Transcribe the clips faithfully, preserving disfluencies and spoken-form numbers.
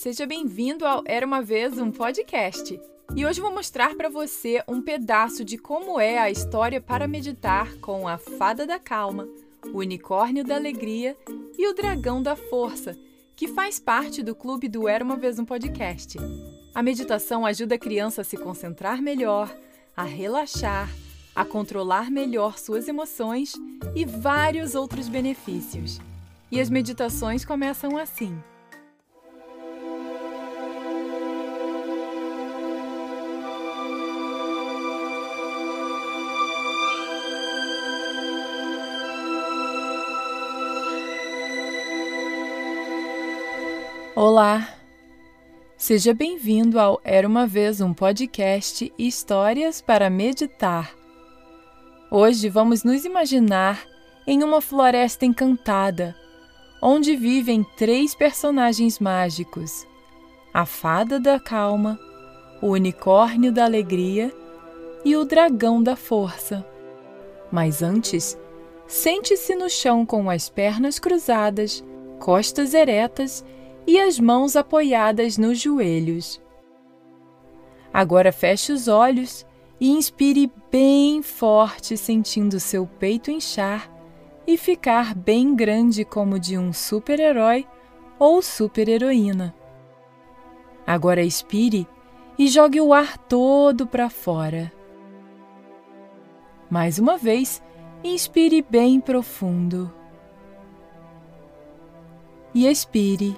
seja bem-vindo ao Era Uma Vez um Podcast. E hoje vou mostrar para você um pedaço de como é a história para meditar com a Fada da Calma, o Unicórnio da Alegria e o Dragão da Força, que faz parte do clube do Era Uma Vez um Podcast. A meditação ajuda a criança a se concentrar melhor, a relaxar, a controlar melhor suas emoções e vários outros benefícios. E as meditações começam assim. Olá! Seja bem-vindo ao Era Uma Vez um Podcast Histórias para Meditar. Hoje vamos nos imaginar em uma floresta encantada, onde vivem três personagens mágicos: a Fada da Calma, o Unicórnio da Alegria e o Dragão da Força. Mas antes, sente-se no chão com as pernas cruzadas, costas eretas e as mãos apoiadas nos joelhos. Agora feche os olhos e inspire bem forte, sentindo seu peito inchar e ficar bem grande como de um super-herói ou super-heroína. Agora expire e jogue o ar todo para fora. Mais uma vez, inspire bem profundo. E expire.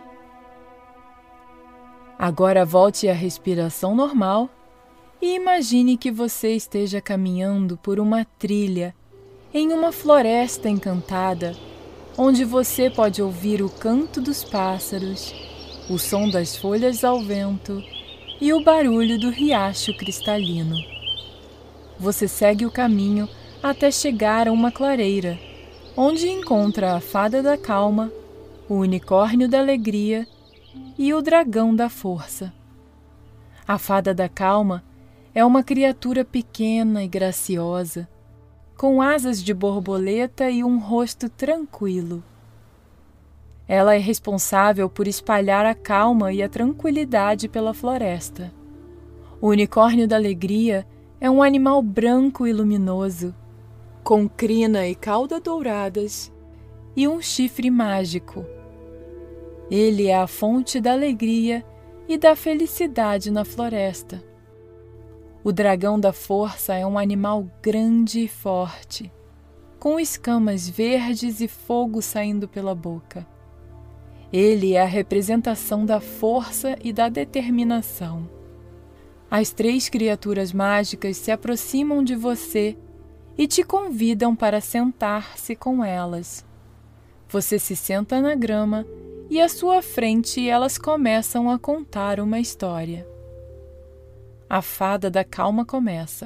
Agora volte à respiração normal e imagine que você esteja caminhando por uma trilha em uma floresta encantada, onde você pode ouvir o canto dos pássaros, o som das folhas ao vento e o barulho do riacho cristalino. Você segue o caminho até chegar a uma clareira, onde encontra a Fada da Calma, o Unicórnio da Alegria e o Dragão da Força. A Fada da Calma é uma criatura pequena e graciosa, com asas de borboleta e um rosto tranquilo. Ela é responsável por espalhar a calma e a tranquilidade pela floresta. O Unicórnio da Alegria é um animal branco e luminoso, com crina e cauda douradas e um chifre mágico. Ele é a fonte da alegria e da felicidade na floresta. O Dragão da Força é um animal grande e forte, com escamas verdes e fogo saindo pela boca. Ele é a representação da força e da determinação. As três criaturas mágicas se aproximam de você e te convidam para sentar-se com elas. Você se senta na grama e à sua frente elas começam a contar uma história. A Fada da Calma começa.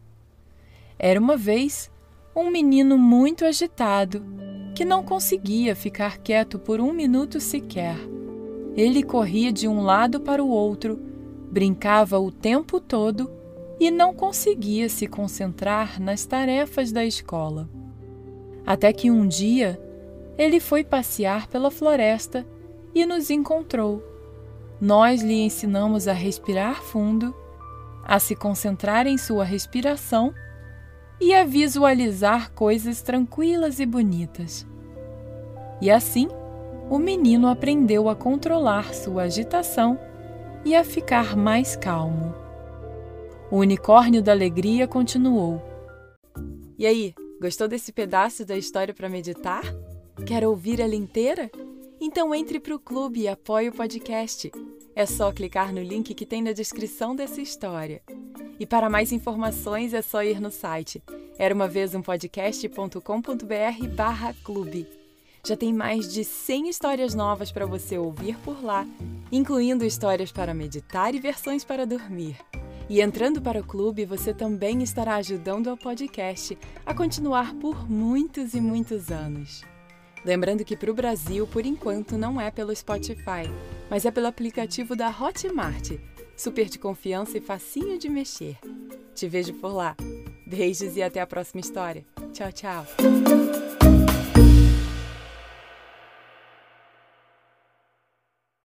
Era uma vez um menino muito agitado, que não conseguia ficar quieto por um minuto sequer. Ele corria de um lado para o outro, brincava o tempo todo e não conseguia se concentrar nas tarefas da escola. Até que um dia, ele foi passear pela floresta e nos encontrou. Nós lhe ensinamos a respirar fundo, a se concentrar em sua respiração e a visualizar coisas tranquilas e bonitas. E assim, o menino aprendeu a controlar sua agitação e a ficar mais calmo. O Unicórnio da Alegria continuou. E aí, gostou desse pedaço da história para meditar? Quer ouvir ela inteira? Então entre para o clube e apoie o podcast. É só clicar no link que tem na descrição dessa história. E para mais informações é só ir no site era uma vez um podcast ponto com ponto br barra clube. Já tem mais de cem histórias novas para você ouvir por lá, incluindo histórias para meditar e versões para dormir. E entrando para o clube, você também estará ajudando ao podcast a continuar por muitos e muitos anos. Lembrando que para o Brasil, por enquanto, não é pelo Spotify, mas é pelo aplicativo da Hotmart, super de confiança e facinho de mexer. Te vejo por lá. Beijos e até a próxima história. Tchau, tchau!